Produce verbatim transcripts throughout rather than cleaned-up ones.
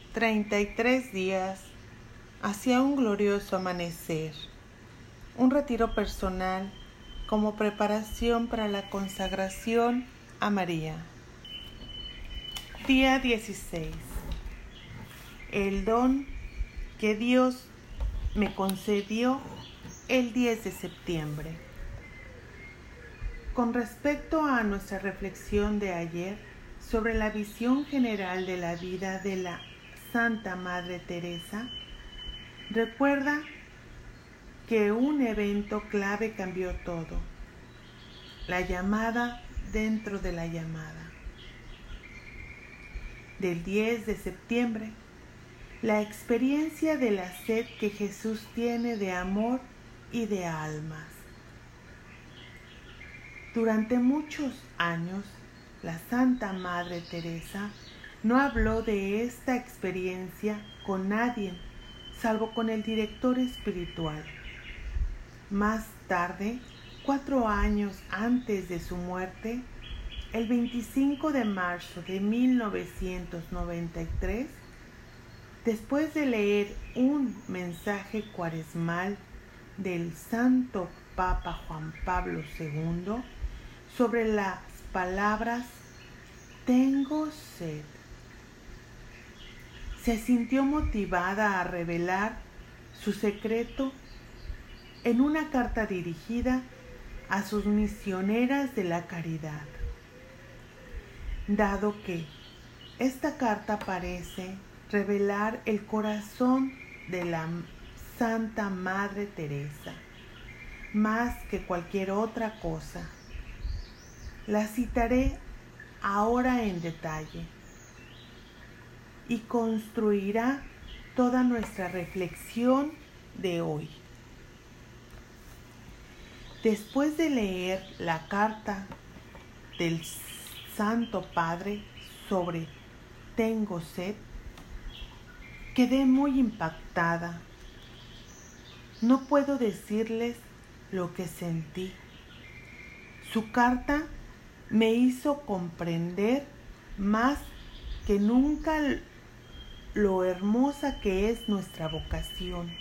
treinta y tres días hacia un glorioso amanecer, un retiro personal como preparación para la consagración a María. Día dieciséis. El don que Dios me concedió el diez de septiembre. Con respecto a nuestra reflexión de ayer sobre la visión general de la vida de la Santa Madre Teresa, recuerda que un evento clave cambió todo: la llamada dentro de la llamada. Del diez de septiembre, la experiencia de la sed que Jesús tiene de amor y de almas. Durante muchos años, la Santa Madre Teresa no habló de esta experiencia con nadie, salvo con el director espiritual. Más tarde, cuatro años antes de su muerte, el veinticinco de marzo de mil novecientos noventa y tres, después de leer un mensaje cuaresmal del Santo Papa Juan Pablo segundo sobre las palabras "tengo sed", se sintió motivada a revelar su secreto en una carta dirigida a sus misioneras de la caridad. Dado que esta carta parece revelar el corazón de la Santa Madre Teresa, más que cualquier otra cosa, la citaré ahora en detalle y construirá toda nuestra reflexión de hoy. Después de leer la carta del Santo Padre sobre "tengo sed", quedé muy impactada. No puedo decirles lo que sentí. Su carta me hizo comprender más que nunca lo hermosa que es nuestra vocación.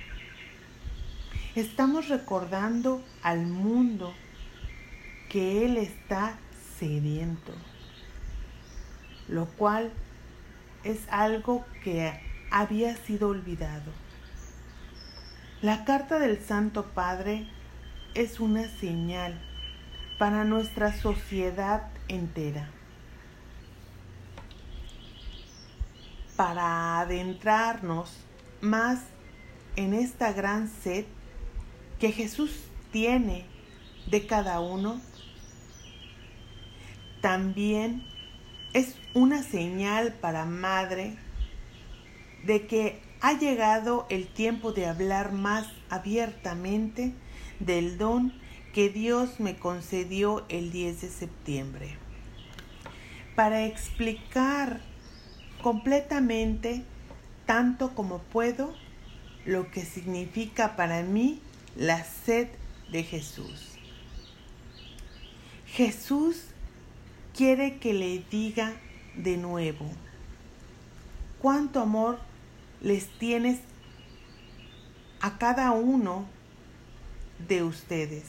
Estamos recordando al mundo que Él está sediento, lo cual es algo que había sido olvidado. La carta del Santo Padre es una señal para nuestra sociedad entera, para adentrarnos más en esta gran sed que Jesús tiene de cada uno. También es una señal para Madre de que ha llegado el tiempo de hablar más abiertamente del don que Dios me concedió el diez de septiembre, para explicar completamente, tanto como puedo, lo que significa para mí la sed de Jesús. Jesús quiere que le diga de nuevo cuánto amor les tienes a cada uno de ustedes,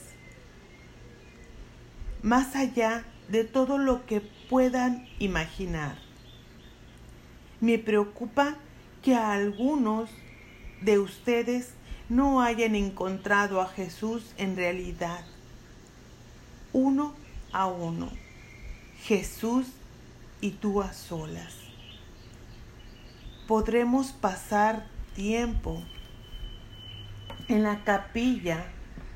más allá de todo lo que puedan imaginar. Me preocupa que a algunos de ustedes no hayan encontrado a Jesús en realidad, uno a uno, Jesús y tú a solas. Podremos pasar tiempo en la capilla,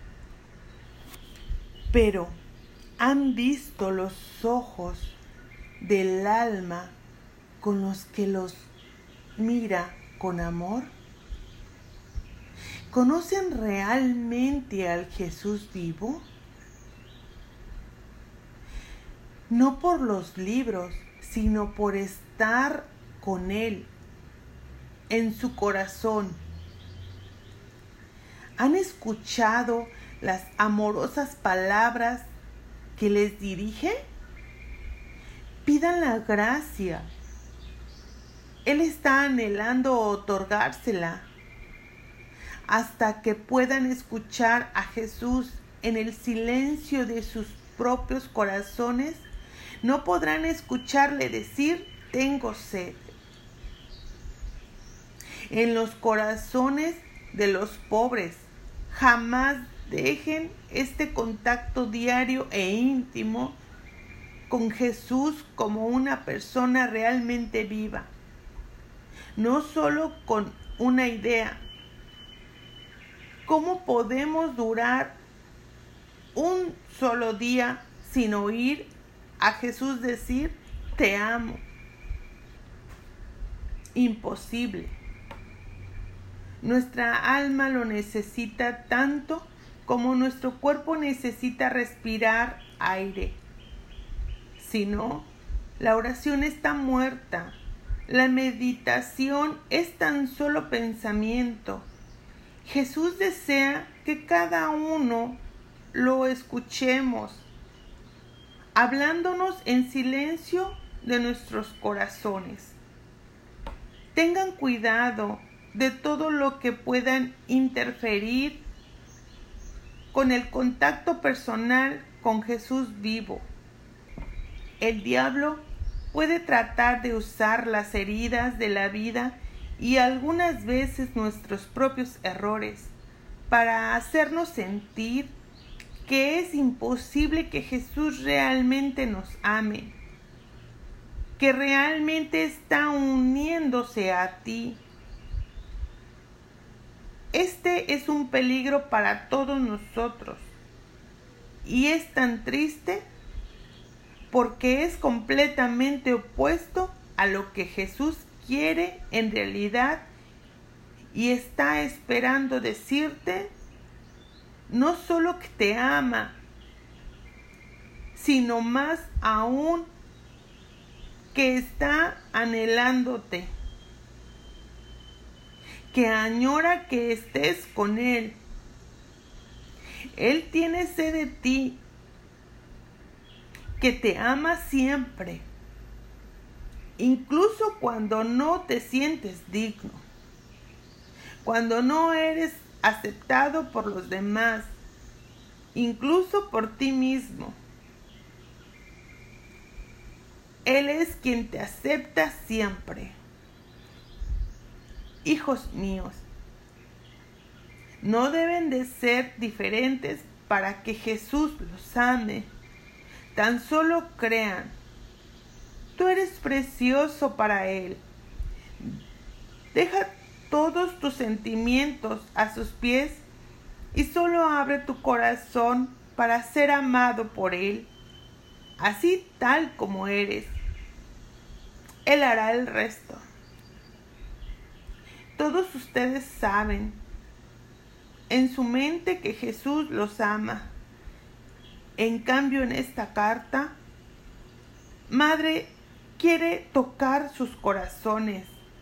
pero ¿han visto los ojos del alma con los que los mira con amor? ¿Conocen realmente al Jesús vivo? No por los libros, sino por estar con Él en su corazón. ¿Han escuchado las amorosas palabras que les dirige? Pidan la gracia, Él está anhelando otorgársela hasta que puedan escuchar a Jesús en el silencio de sus propios corazones. No podrán escucharle decir: tengo sed. En los corazones de los pobres, jamás dejen este contacto diario e íntimo con Jesús como una persona realmente viva, no solo con una idea. ¿Cómo podemos durar un solo día sin oír a Jesús decir: te amo? Imposible. Nuestra alma lo necesita tanto como nuestro cuerpo necesita respirar aire. Si no, la oración está muerta. La meditación es tan solo pensamiento. Jesús desea que cada uno lo escuchemos, hablándonos en silencio de nuestros corazones. Tengan cuidado de todo lo que puedan interferir con el contacto personal con Jesús vivo. El diablo puede tratar de usar las heridas de la vida y algunas veces nuestros propios errores para hacernos sentir que es imposible que Jesús realmente nos ame, que realmente está uniéndose a ti. Este es un peligro para todos nosotros y es tan triste porque es completamente opuesto a lo que Jesús quiere en realidad y está esperando decirte no solo que te ama, sino más aún que está anhelándote, que añora que estés con Él. Él tiene sed de ti, que te ama siempre, incluso cuando no te sientes digno, cuando no eres aceptado por los demás, incluso por ti mismo. Él es quien te acepta siempre. Hijos míos, no deben de ser diferentes para que Jesús los ame. Tan solo crean. Tú eres precioso para Él. Deja todos tus sentimientos a sus pies y solo abre tu corazón para ser amado por Él, así tal como eres. Él hará el resto. Todos ustedes saben en su mente que Jesús los ama. En cambio, en esta carta, Madre quiere tocar sus corazones.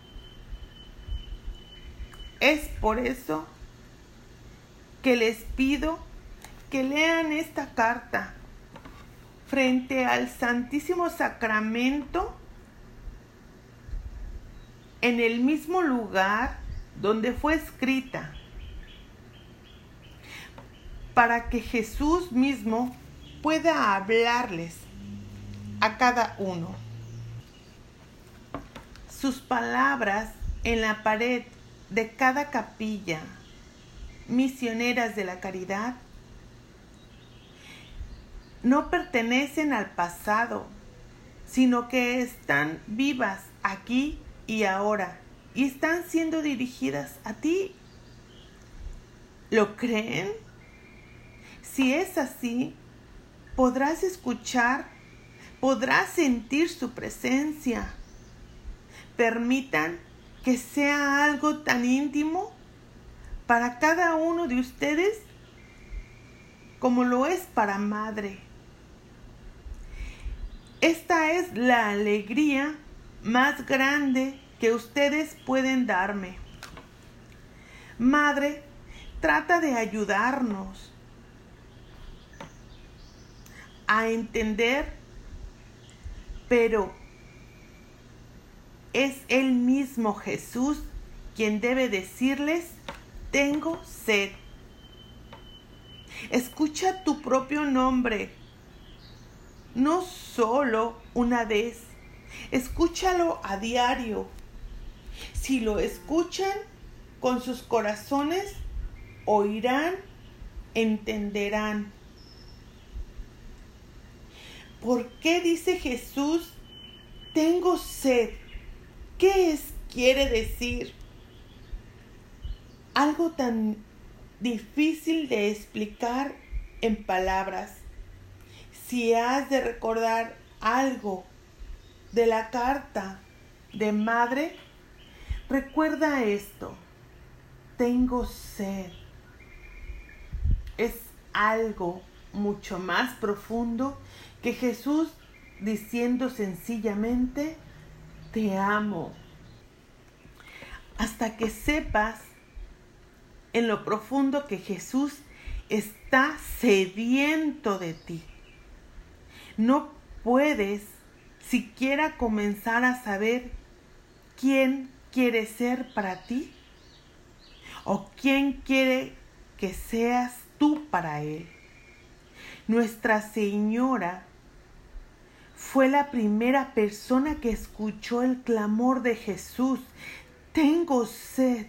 Es por eso que les pido que lean esta carta frente al Santísimo Sacramento, en el mismo lugar donde fue escrita, para que Jesús mismo pueda hablarles a cada uno. Sus palabras en la pared de cada capilla misioneras de la caridad no pertenecen al pasado, sino que están vivas aquí y ahora y están siendo dirigidas a ti. ¿Lo creen? Si es así, podrás escuchar, podrás sentir su presencia. Permitan que sea algo tan íntimo para cada uno de ustedes como lo es para Madre. Esta es la alegría más grande que ustedes pueden darme. Madre trata de ayudarnos a entender, pero es el mismo Jesús quien debe decirles: tengo sed. Escucha tu propio nombre, no solo una vez, escúchalo a diario. Si lo escuchan con sus corazones, oirán, entenderán. ¿Por qué dice Jesús: tengo sed? ¿Qué es, quiere decir? Algo tan difícil de explicar en palabras. Si has de recordar algo de la carta de madre, recuerda esto: tengo sed. Es algo mucho más profundo que Jesús diciendo sencillamente: te amo. Hasta que sepas en lo profundo que Jesús está sediento de ti, no puedes siquiera comenzar a saber quién quiere ser para ti o quién quiere que seas tú para Él. Nuestra Señora fue la primera persona que escuchó el clamor de Jesús: tengo sed,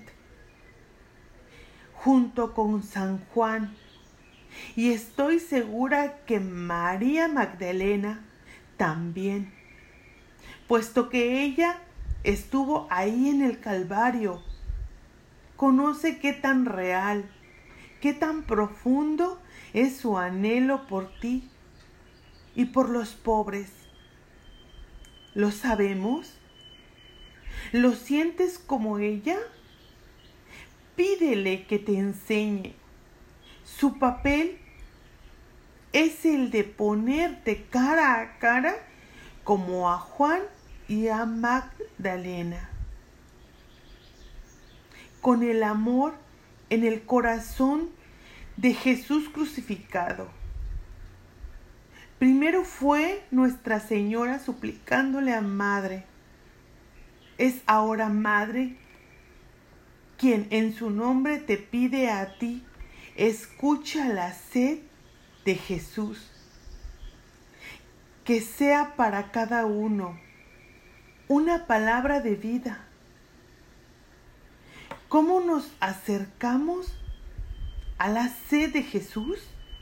junto con San Juan. Y estoy segura que María Magdalena también, puesto que ella estuvo ahí en el Calvario. Conoce qué tan real, qué tan profundo es su anhelo por ti y por los pobres. ¿Lo sabemos? ¿Lo sientes como ella? Pídele que te enseñe. Su papel es el de ponerte cara a cara como a Juan y a Magdalena, con el amor en el corazón de Jesús crucificado. Primero fue Nuestra Señora suplicándole a Madre. Es ahora Madre quien en su nombre te pide a ti: escucha la sed de Jesús. Que sea para cada uno una palabra de vida. ¿Cómo nos acercamos a la sed de Jesús?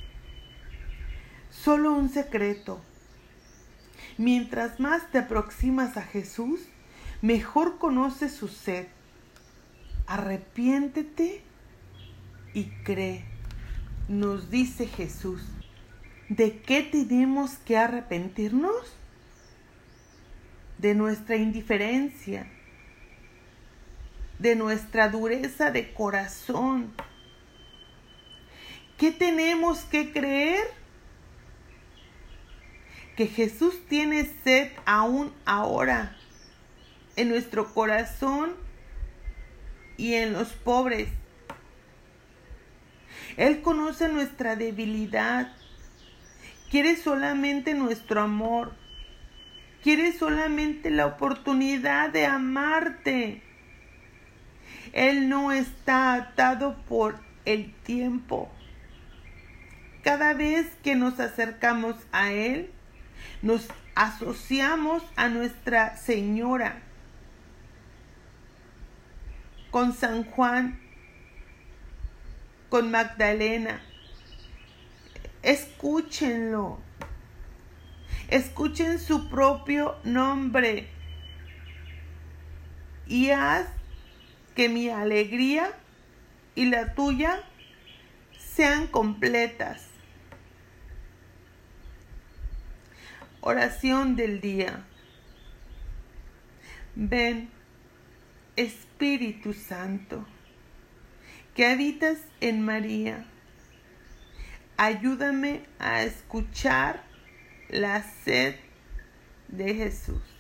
Solo un secreto. Mientras más te aproximas a Jesús, mejor conoces su sed. Arrepiéntete y cree, nos dice Jesús. ¿De qué tenemos que arrepentirnos? De nuestra indiferencia, de nuestra dureza de corazón. ¿Qué tenemos que creer? Que Jesús tiene sed aún ahora en nuestro corazón y en los pobres. Él conoce nuestra debilidad. Quiere solamente nuestro amor. Quiere solamente la oportunidad de amarte. Él no está atado por el tiempo. Cada vez que nos acercamos a Él, nos asociamos a Nuestra Señora, con San Juan, con Magdalena. Escúchenlo. Escuchen su propio nombre y haz que mi alegría y la tuya sean completas. Oración del día. Ven, Espíritu Santo, que habitas en María. Ayúdame a escuchar la sed de Jesús.